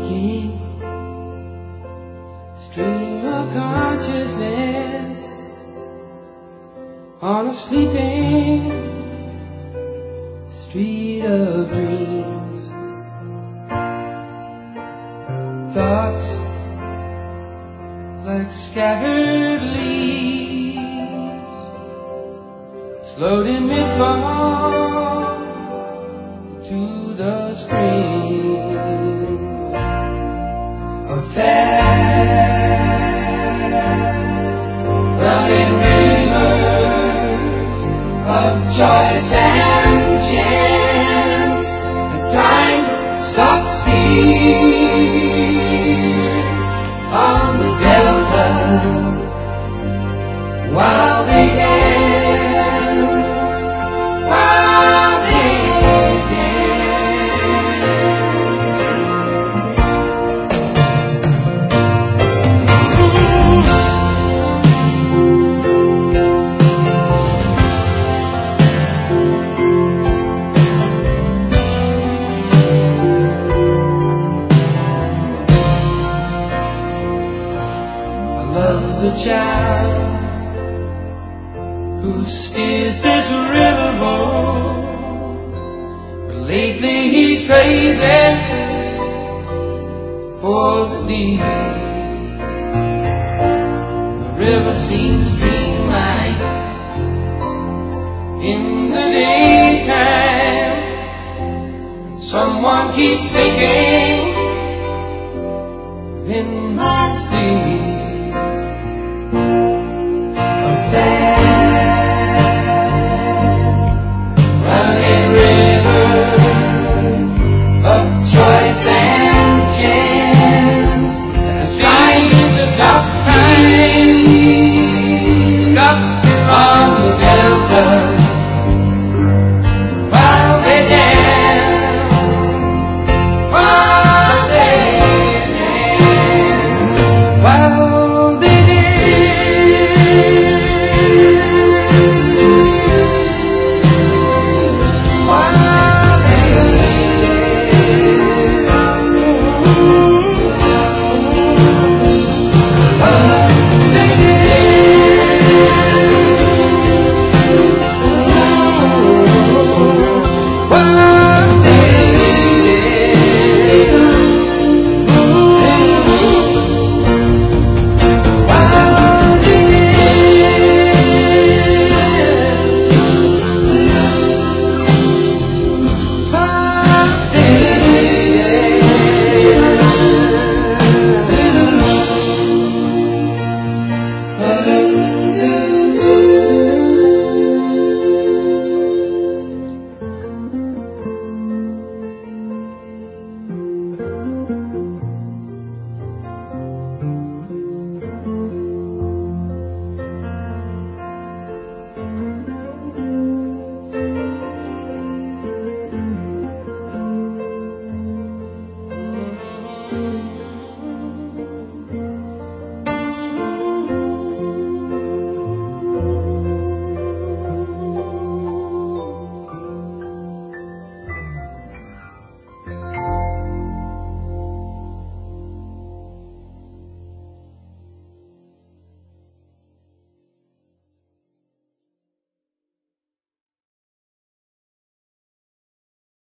waking stream of consciousness on a sleeping street of dreams. Thoughts like scattered leaves float in mid-fall to the stream of fast running rivers of choice and chance. The time stops here on the delta while they dance, while they the child who steers this riverboat, but lately he's crazy for the deep. The river seems dreamlike in the daytime, and someone keeps thinking in my sleep. Sad